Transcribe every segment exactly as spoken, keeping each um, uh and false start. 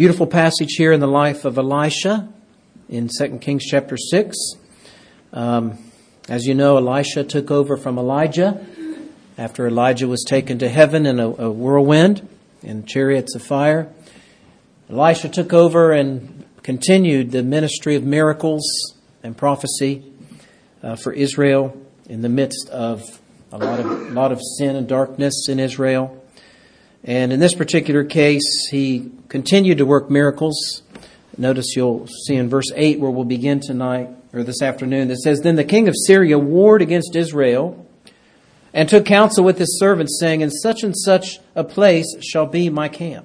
Beautiful passage here in the life of Elisha in Second Kings chapter six. Um, as you know, Elisha took over from Elijah after Elijah was taken to heaven in a, a whirlwind in chariots of fire. Elisha took over and continued the ministry of miracles and prophecy uh, for Israel in the midst of a lot of, a lot of sin and darkness in Israel. And in this particular case, he continued to work miracles. Notice you'll see in verse eight where we'll begin tonight, or this afternoon, that says, Then the king of Syria warred against Israel and took counsel with his servants, saying, In such and such a place shall be my camp.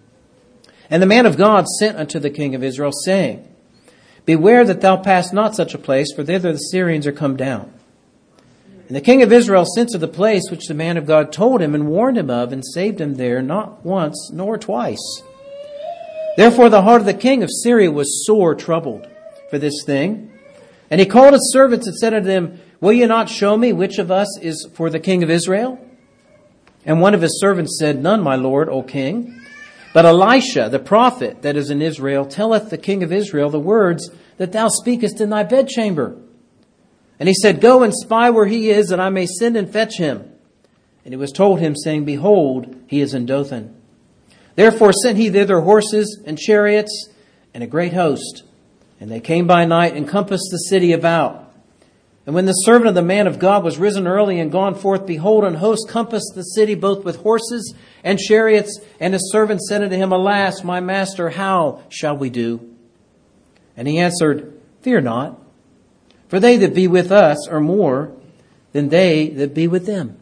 And the man of God sent unto the king of Israel, saying, Beware that thou pass not such a place, for thither the Syrians are come down. And the king of Israel sent to the place which the man of God told him and warned him of, and saved him there not once nor twice. Therefore the heart of the king of Syria was sore troubled for this thing. And he called his servants and said unto them, Will you not show me which of us is for the king of Israel? And one of his servants said, None, my lord, O king. But Elisha, the prophet that is in Israel, telleth the king of Israel the words that thou speakest in thy bedchamber. And he said, Go and spy where he is, that I may send and fetch him. And it was told him, saying, Behold, he is in Dothan. Therefore sent he thither horses and chariots and a great host. And they came by night and compassed the city about. And when the servant of the man of God was risen early and gone forth, behold, an host compassed the city both with horses and chariots. And his servant said unto him, Alas, my master, how shall we do? And he answered, Fear not. For they that be with us are more than they that be with them.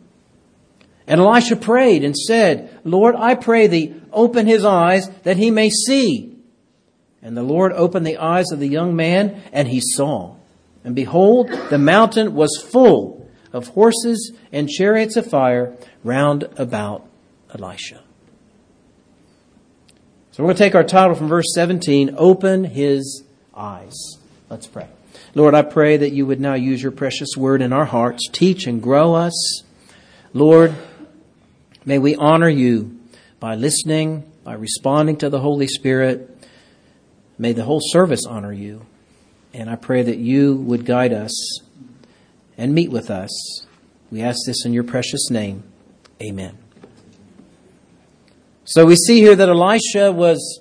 And Elisha prayed and said, Lord, I pray thee, open his eyes that he may see. And the Lord opened the eyes of the young man, and he saw. And behold, the mountain was full of horses and chariots of fire round about Elisha. So we're going to take our title from verse seventeen, Open his eyes. Let's pray. Lord, I pray that you would now use your precious word in our hearts. Teach and grow us. Lord, may we honor you by listening, by responding to the Holy Spirit. May the whole service honor you. And I pray that you would guide us and meet with us. We ask this in your precious name. Amen. So we see here that Elisha was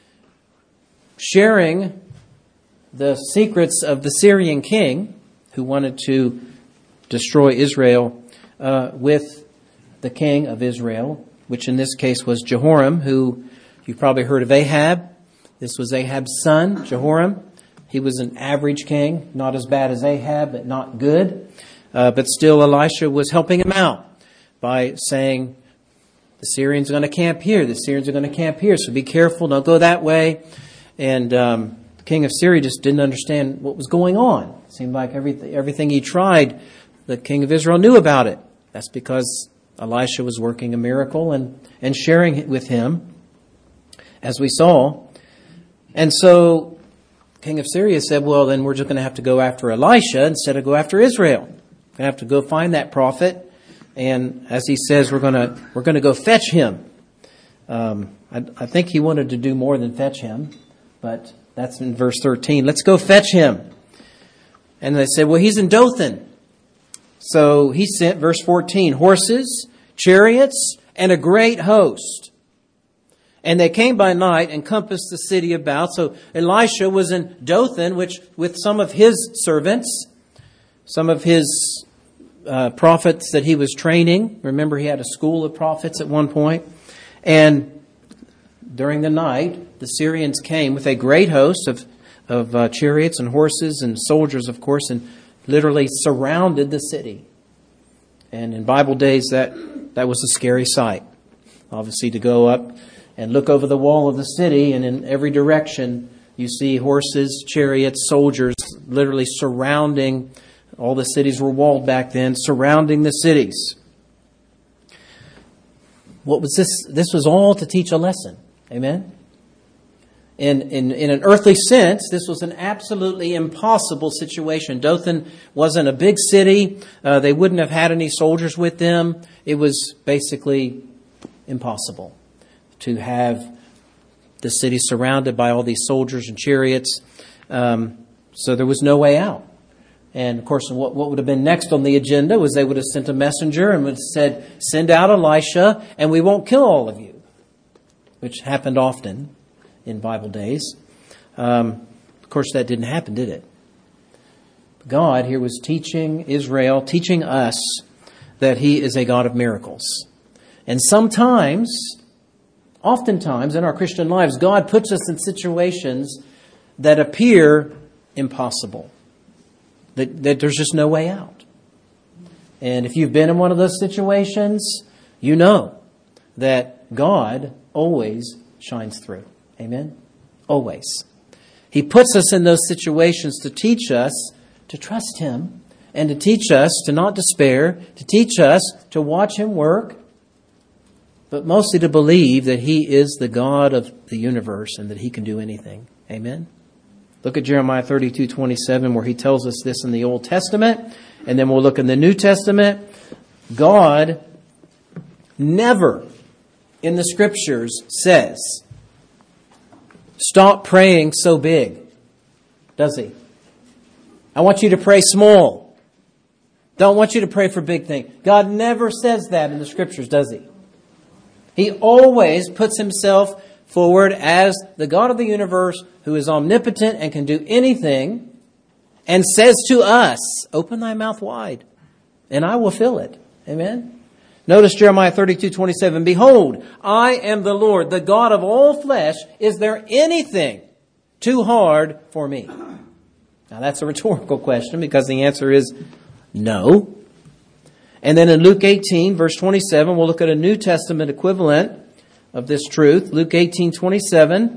sharing the secrets of the Syrian king who wanted to destroy Israel uh, with the king of Israel, which in this case was Jehoram, who you've probably heard of Ahab. This was Ahab's son, Jehoram. He was an average king, not as bad as Ahab, but not good. Uh, but still Elisha was helping him out by saying, the Syrians are going to camp here. The Syrians are going to camp here. So be careful. Don't go that way. And um, the king of Syria just didn't understand what was going on. It seemed like everything, everything he tried, the king of Israel knew about it. That's because Elisha was working a miracle and, and sharing it with him, as we saw. And so the king of Syria said, well, then we're just going to have to go after Elisha instead of go after Israel. We're going to have to go find that prophet. And as he says, we're going to we're going to go fetch him. Um, I, I think he wanted to do more than fetch him, but that's in verse thirteen. Let's go fetch him. And they said, well, he's in Dothan. So he sent, verse fourteen, horses, chariots, and a great host. And they came by night and compassed the city about. So Elisha was in Dothan, which with some of his servants, some of his uh, prophets that he was training. Remember, he had a school of prophets at one point. And during the night, the Syrians came with a great host of, of uh, chariots and horses and soldiers, of course, and literally surrounded the city. And in Bible days, that, that was a scary sight. Obviously, to go up and look over the wall of the city, and in every direction, you see horses, chariots, soldiers, literally surrounding. All the cities were walled back then, surrounding the cities. What was this? This was all to teach a lesson. Amen? In, in, in an earthly sense, this was an absolutely impossible situation. Dothan wasn't a big city. Uh, they wouldn't have had any soldiers with them. It was basically impossible to have the city surrounded by all these soldiers and chariots. Um, so there was no way out. And of course, what, what would have been next on the agenda was they would have sent a messenger and would have said, send out Elisha and we won't kill all of you, which happened often in Bible days. Um, of course, that didn't happen, did it? God here was teaching Israel, teaching us that He is a God of miracles. And sometimes, oftentimes in our Christian lives, God puts us in situations that appear impossible. That, that there's just no way out. And if you've been in one of those situations, you know that God always shines through. Amen? Always. He puts us in those situations to teach us to trust Him and to teach us to not despair, to teach us to watch Him work, but mostly to believe that He is the God of the universe and that He can do anything. Amen? Look at Jeremiah thirty-two twenty-seven, where He tells us this in the Old Testament. And then we'll look in the New Testament. God never in the Scriptures says, stop praying so big. Does He? I want you to pray small. Don't want you to pray for big things. God never says that in the Scriptures, does He? He always puts Himself forward as the God of the universe who is omnipotent and can do anything, and says to us, open thy mouth wide and I will fill it. Amen. Notice Jeremiah thirty-two twenty-seven. Behold, I am the Lord, the God of all flesh. Is there anything too hard for me? Now that's a rhetorical question because the answer is no. And then in Luke eighteen verse twenty-seven, we'll look at a New Testament equivalent of this truth. Luke eighteen twenty-seven.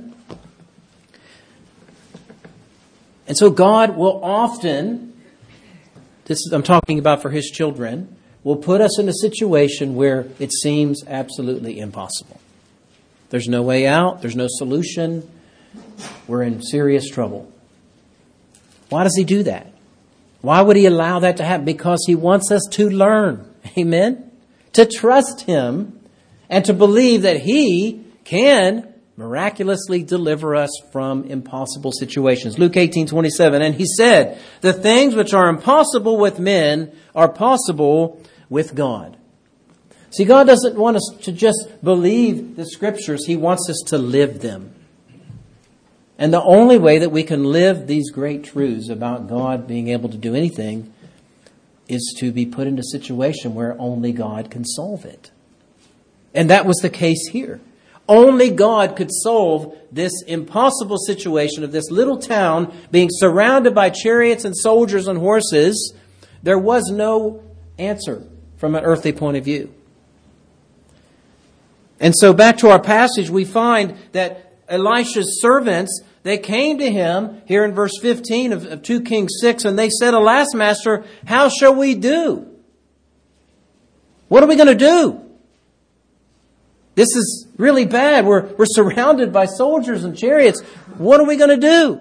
And so God will often, this is, I'm talking about for His children, will put us in a situation where it seems absolutely impossible. There's no way out. There's no solution. We're in serious trouble. Why does He do that? Why would He allow that to happen? Because He wants us to learn. Amen? To trust Him and to believe that He can miraculously deliver us from impossible situations. Luke eighteen twenty-seven. And He said, the things which are impossible with men are possible with God. See, God doesn't want us to just believe the Scriptures. He wants us to live them. And the only way that we can live these great truths about God being able to do anything is to be put in a situation where only God can solve it. And that was the case here. Only God could solve this impossible situation of this little town being surrounded by chariots and soldiers and horses. There was no answer from an earthly point of view. And so back to our passage, we find that Elisha's servants, they came to him here in verse fifteen of, of two Kings six, and they said, alas, master, how shall we do? What are we going to do? This is really bad. We're, we're surrounded by soldiers and chariots. What are we going to do?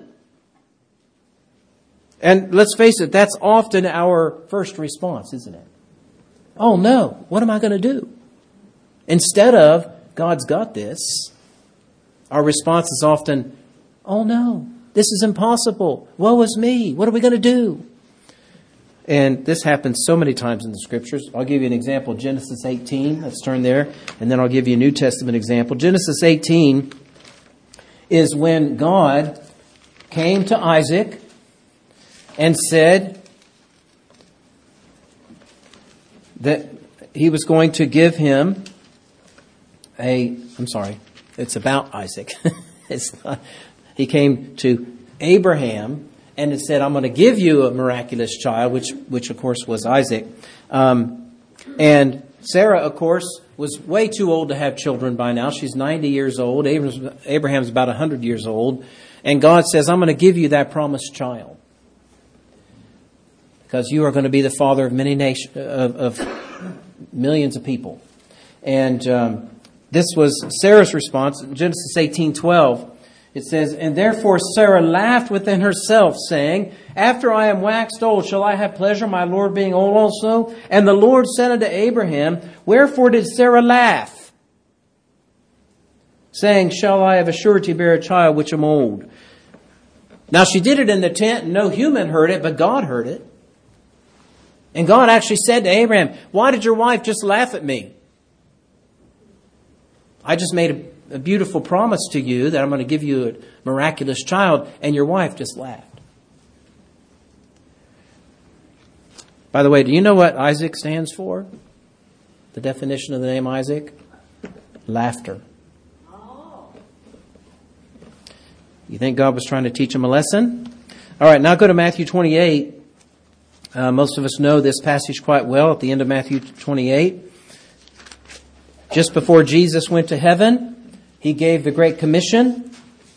And let's face it, that's often our first response, isn't it? Oh no, what am I going to do? Instead of, God's got this, our response is often, oh no, this is impossible. Woe is me. What are we going to do? And this happens so many times in the Scriptures. I'll give you an example. Genesis eighteen. Let's turn there. And then I'll give you a New Testament example. Genesis eighteen is when God came to Isaac and said that He was going to give him a, I'm sorry, it's about Isaac. It's not, he came to Abraham and it said, I'm going to give you a miraculous child, which, which of course was Isaac. Um, and Sarah, of course, was way too old to have children by now. She's ninety years old. Abraham's, Abraham's about one hundred years old. And God says, I'm going to give you that promised child, because you are going to be the father of many nations, of, of millions of people. And um, this was Sarah's response. In Genesis eighteen twelve, it says, and therefore Sarah laughed within herself, saying, after I am waxed old, shall I have pleasure, my Lord being old also? And the Lord said unto Abraham, wherefore did Sarah laugh? saying, shall I of a surety bear a child which am old? Now she did it in the tent, and no human heard it, but God heard it. And God actually said to Abraham, why did your wife just laugh at me? I just made a, a beautiful promise to you that I'm going to give you a miraculous child, and your wife just laughed. By the way, do you know what Isaac stands for? The definition of the name Isaac? Laughter. You think God was trying to teach him a lesson? All right, now go to Matthew twenty-eight. Uh, most of us know this passage quite well at the end of Matthew twenty-eight. Just before Jesus went to heaven, he gave the Great Commission.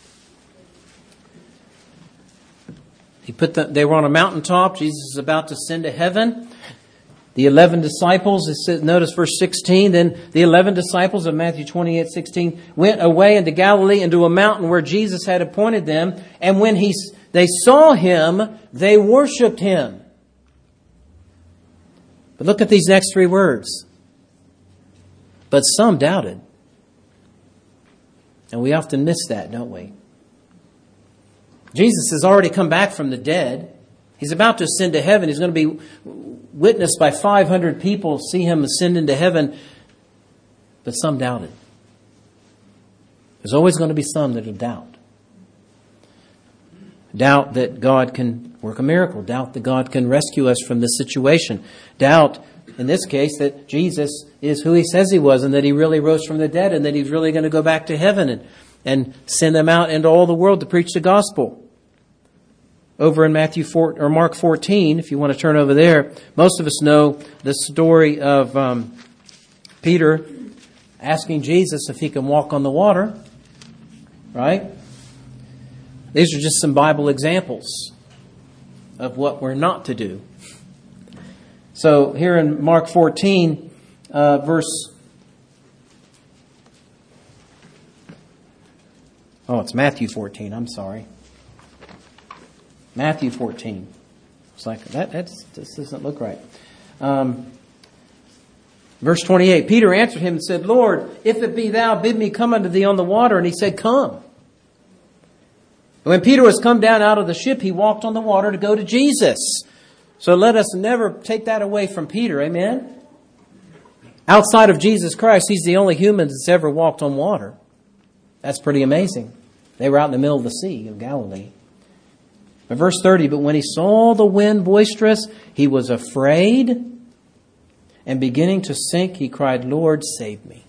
He put the, they were on a mountaintop. Jesus is about to ascend to heaven. The eleven disciples, it says, notice verse sixteen, then the eleven disciples of Matthew twenty-eight sixteen went away into Galilee into a mountain where Jesus had appointed them. And when he, they saw him, they worshipped him. But look at these next three words. But some doubted. And we often miss that, don't we? Jesus has already come back from the dead. He's about to ascend to heaven. He's going to be witnessed by five hundred people, see him ascend into heaven. But some doubted. There's always going to be some that will doubt. Doubt that God can work a miracle. Doubt that God can rescue us from this situation. Doubt, in this case, that Jesus is who he says he was and that he really rose from the dead and that he's really going to go back to heaven and, and send them out into all the world to preach the gospel. Over in Matthew four, or Mark fourteen, if you want to turn over there, most of us know the story of um, Peter asking Jesus if he can walk on the water. Right? These are just some Bible examples of what we're not to do. So here in Mark fourteen, uh, verse... Oh, it's Matthew fourteen, I'm sorry. Matthew fourteen. It's like, that that's, this doesn't look right. Um, verse twenty-eight, Peter answered him and said, Lord, if it be thou, bid me come unto thee on the water. And he said, come. When Peter was come down out of the ship, he walked on the water to go to Jesus. So let us never take that away from Peter. Amen? Outside of Jesus Christ, he's the only human that's ever walked on water. That's pretty amazing. They were out in the middle of the sea of Galilee. But verse thirty, but when he saw the wind boisterous, he was afraid. And beginning to sink, he cried, Lord, save me.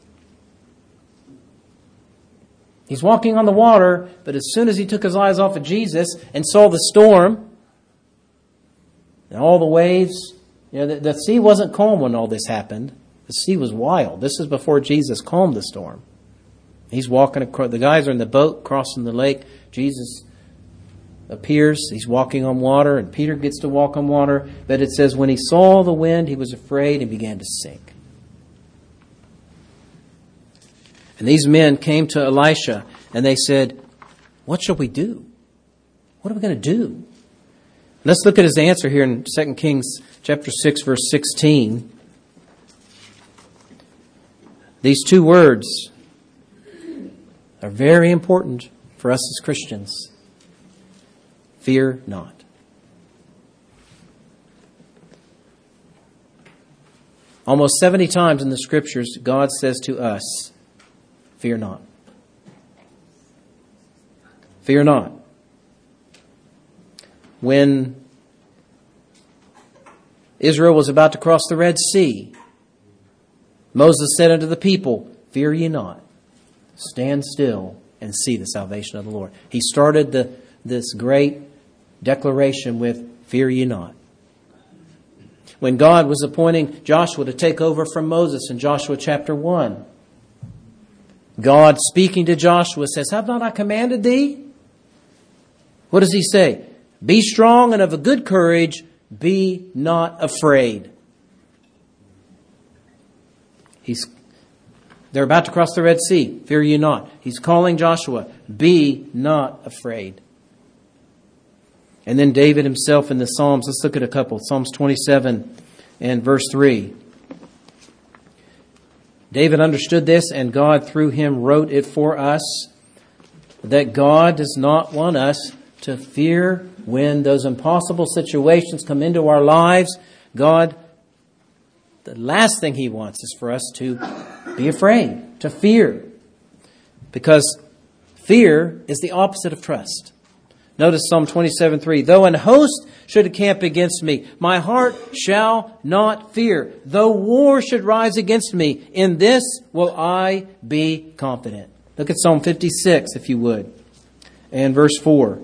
He's walking on the water, but as soon as he took his eyes off of Jesus and saw the storm and all the waves, you know, the, the sea wasn't calm when all this happened. The sea was wild. This is before Jesus calmed the storm. He's walking across, the guys are in the boat crossing the lake. Jesus appears. He's walking on water, and Peter gets to walk on water. But it says, when he saw the wind, he was afraid and began to sink. And these men came to Elisha, and they said, what shall we do? What are we going to do? Let's look at his answer here in Second Kings chapter six, verse sixteen. These two words are very important for us as Christians. Fear not. Almost seventy times in the Scriptures, God says to us, fear not. Fear not. When Israel was about to cross the Red Sea, Moses said unto the people, fear ye not. Stand still and see the salvation of the Lord. He started the, this great declaration with, fear ye not. When God was appointing Joshua to take over from Moses in Joshua chapter one, God speaking to Joshua says, have not I commanded thee? What does he say? Be strong and of a good courage. Be not afraid. He's, they're about to cross the Red Sea. Fear ye not. He's calling Joshua. Be not afraid. And then David himself in the Psalms. Let's look at a couple. Psalms twenty-seven and verse three. David understood this, and God through him wrote it for us, that God does not want us to fear when those impossible situations come into our lives. God, the last thing He wants is for us to be afraid, to fear. Because fear is the opposite of trust. Notice Psalm twenty-seven three. Though an host should encamp against me, my heart shall not fear. Though war should rise against me, in this will I be confident. Look at Psalm fifty-six, if you would, and verse four.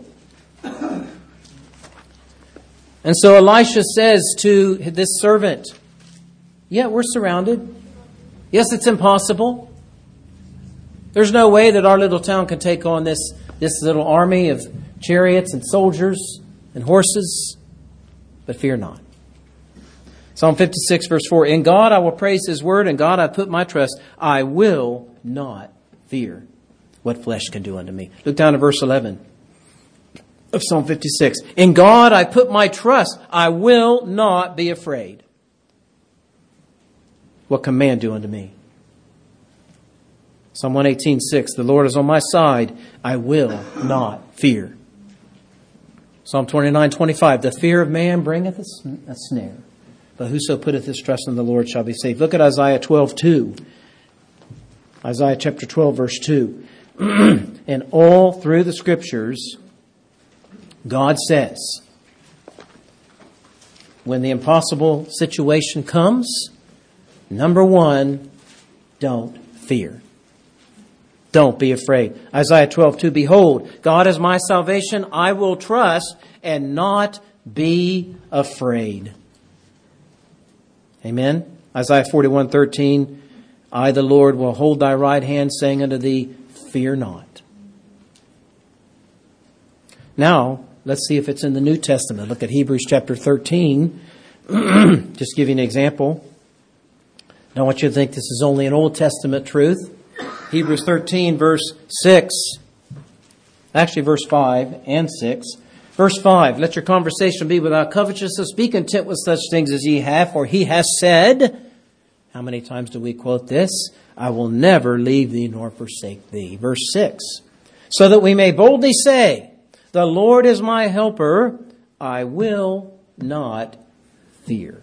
And so Elisha says to this servant, yeah, we're surrounded. Yes, it's impossible. There's no way that our little town can take on this, this little army of chariots and soldiers and horses, but fear not. Psalm fifty-six, verse four, in God I will praise His word, in God I put my trust. I will not fear what flesh can do unto me. Look down to verse eleven of Psalm fifty-six. In God I put my trust. I will not be afraid. What can man do unto me? Psalm one eighteen, six. The Lord is on my side. I will not fear. Psalm twenty-nine, twenty-five. The fear of man bringeth a snare, but whoso putteth his trust in the Lord shall be saved. Look at Isaiah twelve, two. Isaiah chapter twelve, verse two. And all through the Scriptures, God says, when the impossible situation comes, number one, don't fear. Don't be afraid. Isaiah twelve, two. Behold, God is my salvation. I will trust and not be afraid. Amen. Isaiah forty-one, thirteen. I, the Lord, will hold thy right hand, saying unto thee, fear not. Now, let's see if it's in the New Testament. Look at Hebrews chapter thirteen. Just give you an example. I don't want you to think this is only an Old Testament truth. Hebrews thirteen, verse six. Actually, verse five and six. Verse five, let your conversation be without covetousness. Be content with such things as ye have, for He has said, how many times do we quote this? I will never leave thee nor forsake thee. Verse six, so that we may boldly say, the Lord is my helper. I will not fear.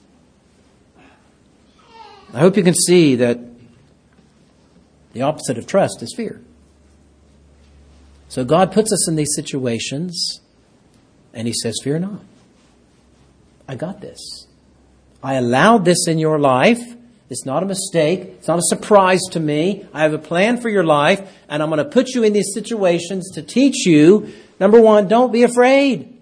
I hope you can see that the opposite of trust is fear. So God puts us in these situations and He says, fear not. I got this. I allowed this in your life. It's not a mistake. It's not a surprise to me. I have a plan for your life, and I'm going to put you in these situations to teach you. Number one, don't be afraid.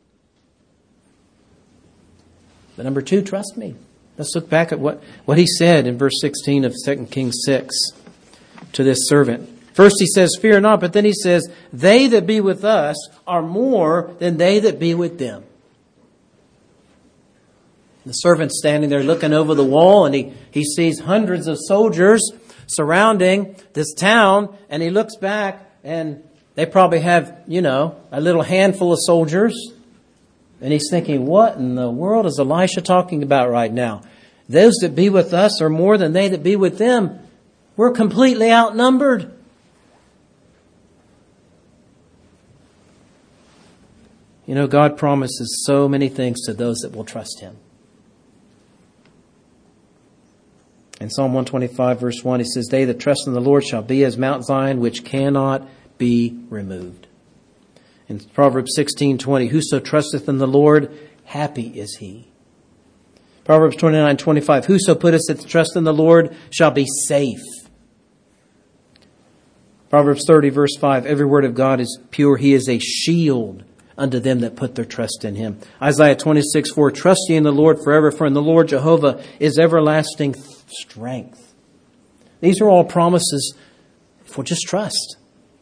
But number two, trust me. Let's look back at what, what He said in verse sixteen of Second Kings six to this servant. First He says, fear not, but then He says, they that be with us are more than they that be with them. The servant's standing there looking over the wall, and he, he sees hundreds of soldiers surrounding this town, and he looks back, and they probably have, you know, a little handful of soldiers. And he's thinking, what in the world is Elisha talking about right now? Those that be with us are more than they that be with them. We're completely outnumbered. You know, God promises so many things to those that will trust Him. In Psalm one twenty-five, verse one, He says, they that trust in the Lord shall be as Mount Zion, which cannot be removed. In Proverbs sixteen twenty, whoso trusteth in the Lord, happy is he. Proverbs twenty-nine twenty-five, whoso putteth his trust in the Lord shall be safe. Proverbs thirty, verse five, every word of God is pure. He is a shield unto them that put their trust in Him. Isaiah twenty-six four, trust ye in the Lord forever, for in the Lord Jehovah is everlasting strength. These are all promises for just trust.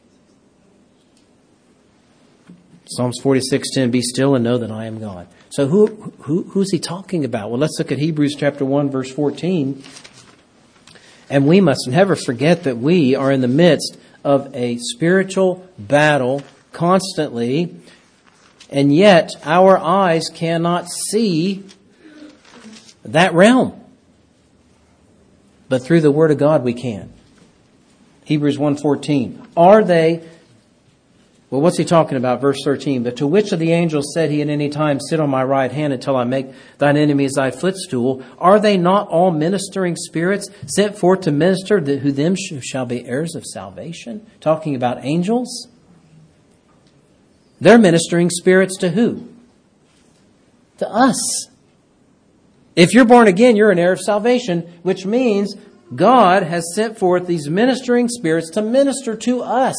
Psalms forty-six ten, be still and know that I am God. So who, who who's He talking about? Well, let's look at Hebrews chapter one, verse fourteen. And we must never forget that we are in the midst of a spiritual battle constantly, and yet our eyes cannot see that realm. But through the Word of God we can. Hebrews one fourteen. Are they... Well, what's he talking about? Verse thirteen. But to which of the angels said he at any time, sit on my right hand until I make thine enemies thy footstool? Are they not all ministering spirits sent forth to minister, who them shall be heirs of salvation? Talking about angels. They're ministering spirits to who? To us. If you're born again, you're an heir of salvation, which means God has sent forth these ministering spirits to minister to us.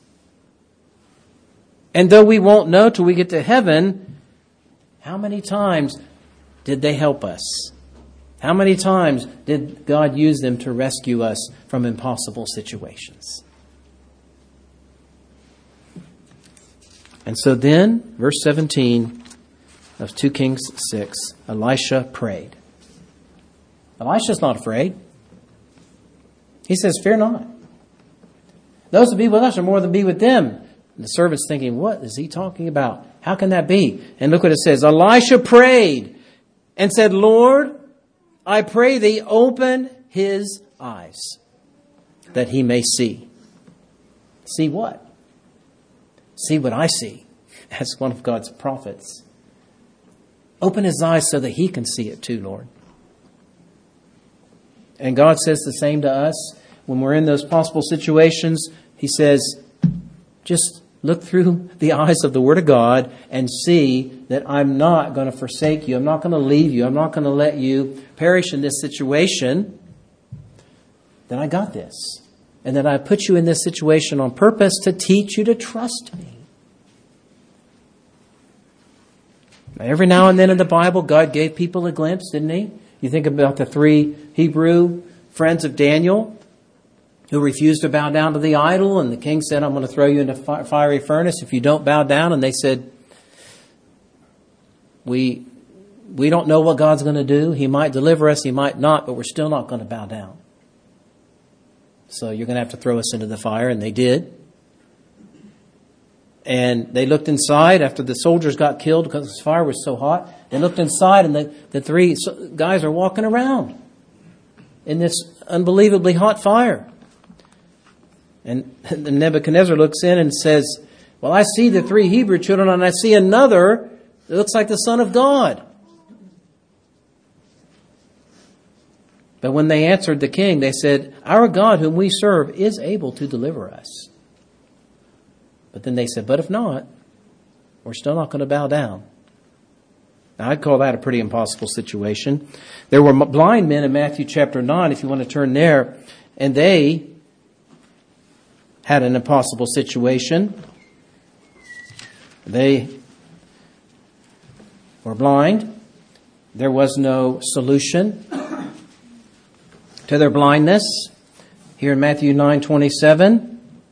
And though we won't know till we get to heaven, how many times did they help us? How many times did God use them to rescue us from impossible situations? And so then, verse seventeen of Second Kings six, Elisha prayed. Elisha's not afraid. He says, fear not. Those who be with us are more than be with them. And the servant's thinking, what is he talking about? How can that be? And look what it says. Elisha prayed and said, Lord, I pray thee, open his eyes that he may see. See what? See what I see as one of God's prophets. Open his eyes so that he can see it too, Lord. And God says the same to us. When we're in those possible situations, he says, just look through the eyes of the Word of God and see that I'm not going to forsake you. I'm not going to leave you. I'm not going to let you perish in this situation. Then I got this. And that I put you in this situation on purpose to teach you to trust me. Now, every now and then in the Bible, God gave people a glimpse, didn't he? You think about the three Hebrew friends of Daniel who refused to bow down to the idol. And the king said, I'm going to throw you into a fiery furnace if you don't bow down. And they said, we, we don't know what God's going to do. He might deliver us, he might not, but we're still not going to bow down. So you're going to have to throw us into the fire. And they did. And they looked inside after the soldiers got killed because the fire was so hot. They looked inside and the, the three guys are walking around in this unbelievably hot fire. And Nebuchadnezzar looks in and says, well, I see the three Hebrew children and I see another that looks like the Son of God. But when they answered the king, they said, our God whom we serve is able to deliver us. But then they said, but if not, we're still not going to bow down. Now, I'd call that a pretty impossible situation. There were blind men in Matthew chapter nine, if you want to turn there, and they had an impossible situation. They were blind. There was no solution to their blindness. Here in Matthew nine twenty-seven.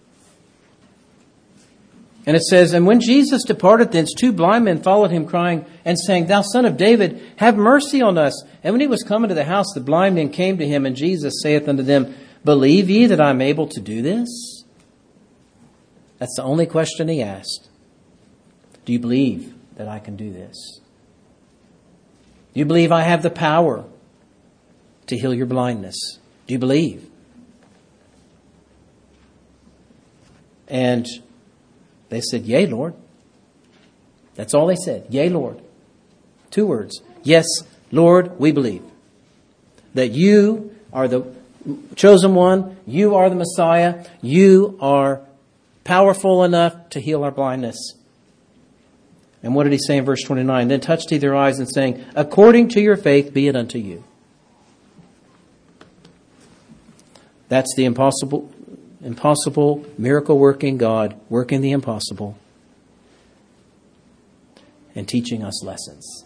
And it says, and when Jesus departed thence, two blind men followed him, crying and saying, thou Son of David, have mercy on us. And when he was come into the house, the blind men came to him, and Jesus saith unto them, believe ye that I am able to do this? That's the only question he asked. Do you believe that I can do this? Do you believe I have the power to heal your blindness? Do you believe? And they said, yea, Lord. That's all they said. Yea, Lord. Two words. Yes, Lord, we believe that you are the chosen one. You are the Messiah. You are powerful enough to heal our blindness. And what did he say in verse twenty-nine? Then touched he their eyes and saying, according to your faith be it unto you. That's the impossible Impossible, miracle-working God, working the impossible and teaching us lessons.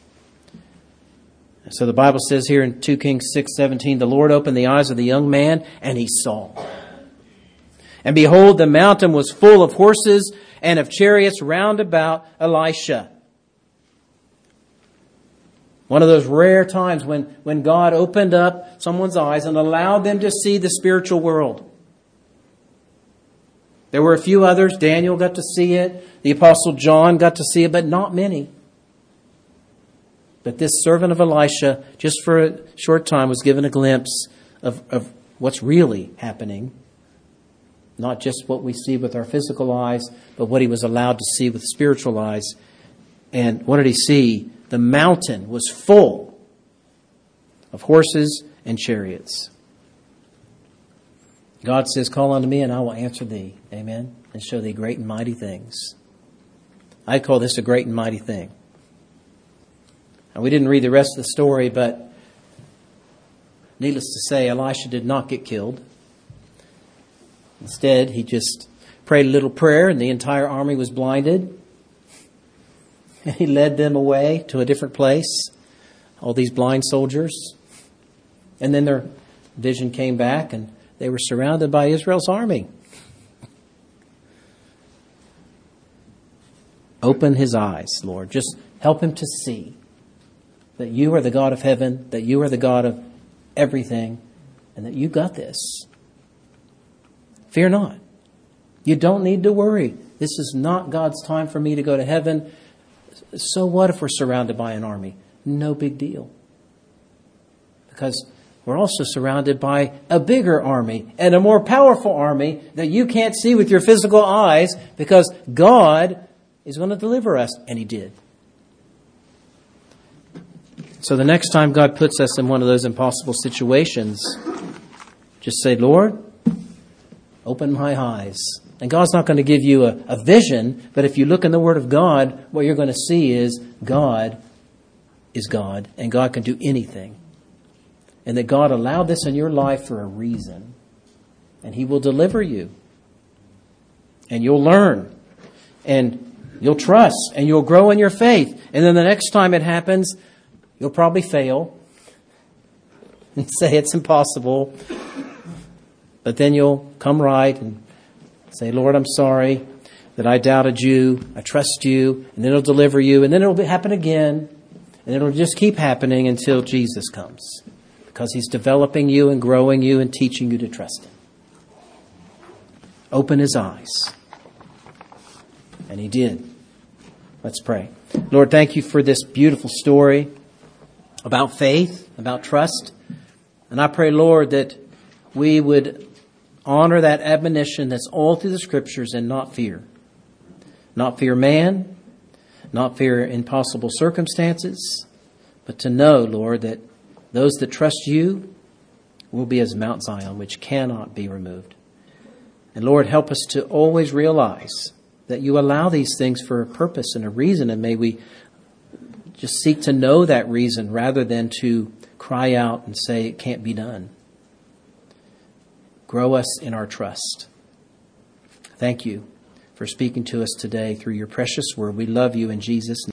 So the Bible says here in Second Kings six seventeen, the Lord opened the eyes of the young man, and he saw. And behold, the mountain was full of horses and of chariots round about Elisha. One of those rare times when, when God opened up someone's eyes and allowed them to see the spiritual world. There were a few others. Daniel got to see it. The Apostle John got to see it, but not many. But this servant of Elisha, just for a short time, was given a glimpse of, of what's really happening. Not just what we see with our physical eyes, but what he was allowed to see with spiritual eyes. And what did he see? The mountain was full of horses and chariots. God says, call unto me and I will answer thee. Amen. And show thee great and mighty things. I call this a great and mighty thing. And we didn't read the rest of the story, but needless to say, Elisha did not get killed. Instead, he just prayed a little prayer and the entire army was blinded. And he led them away to a different place, all these blind soldiers. And then their vision came back and they were surrounded by Israel's army. Open his eyes, Lord. Just help him to see that you are the God of heaven, that you are the God of everything, and that you got this. Fear not. You don't need to worry. This is not God's time for me to go to heaven. So what if we're surrounded by an army? No big deal. Because we're also surrounded by a bigger army and a more powerful army that you can't see with your physical eyes, because God is going to deliver us. And he did. So the next time God puts us in one of those impossible situations, just say, Lord, open my eyes. And God's not going to give you a, a vision, but if you look in the Word of God, what you're going to see is God is God, and God can do anything. And that God allowed this in your life for a reason. And he will deliver you. And you'll learn. And you'll trust. And you'll grow in your faith. And then the next time it happens, you'll probably fail. And say it's impossible. But then you'll come right and say, Lord, I'm sorry that I doubted you. I trust you. And then it'll deliver you. And then it'll happen again. And it'll just keep happening until Jesus comes. Because he's developing you and growing you and teaching you to trust him. Open his eyes. And he did. Let's pray. Lord, thank you for this beautiful story about faith, about trust. And I pray, Lord, that we would honor that admonition that's all through the Scriptures and not fear. Not fear man, not fear impossible circumstances, but to know, Lord, that those that trust you will be as Mount Zion, which cannot be removed. And Lord, help us to always realize that you allow these things for a purpose and a reason, and may we just seek to know that reason rather than to cry out and say it can't be done. Grow us in our trust. Thank you for speaking to us today through your precious word. We love you in Jesus' name.